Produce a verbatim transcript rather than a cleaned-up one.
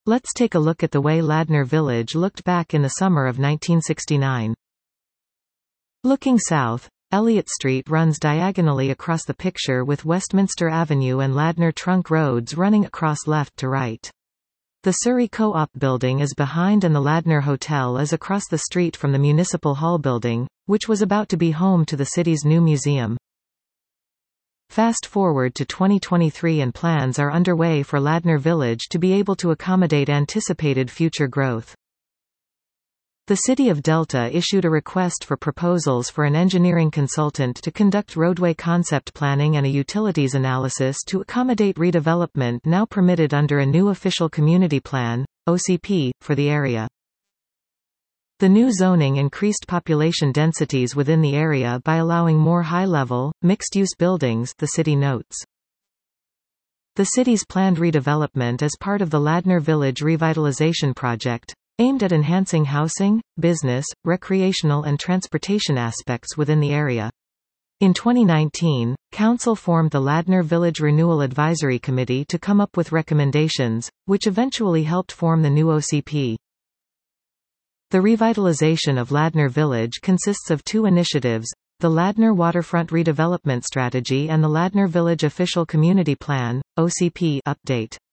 Let's take a look at the way Ladner Village looked back in the summer of nineteen sixty-nine. Looking south, Elliott Street runs diagonally across the picture with Westminster Avenue and Ladner Trunk Roads running across left to right. The Surrey Co-op building is behind and the Ladner Hotel is across the street from the Municipal Hall building, which was about to be home to the city's new museum. Fast forward to twenty twenty-three and plans are underway for Ladner Village to be able to accommodate anticipated future growth. The City of Delta issued a request for proposals for an engineering consultant to conduct roadway concept planning and a utilities analysis to accommodate redevelopment now permitted under a new Official Community Plan, O C P, for the area. The new zoning increased population densities within the area by allowing more high-level, mixed-use buildings, the city notes. The city's planned redevelopment is part of the Ladner Village Revitalization Project, aimed at enhancing housing, business, recreational and transportation aspects within the area. In twenty nineteen, Council formed the Ladner Village Renewal Advisory Committee to come up with recommendations, which eventually helped form the new O C P. The revitalization of Ladner Village consists of two initiatives, the Ladner Waterfront Redevelopment Strategy and the Ladner Village Official Community Plan, O C P, update.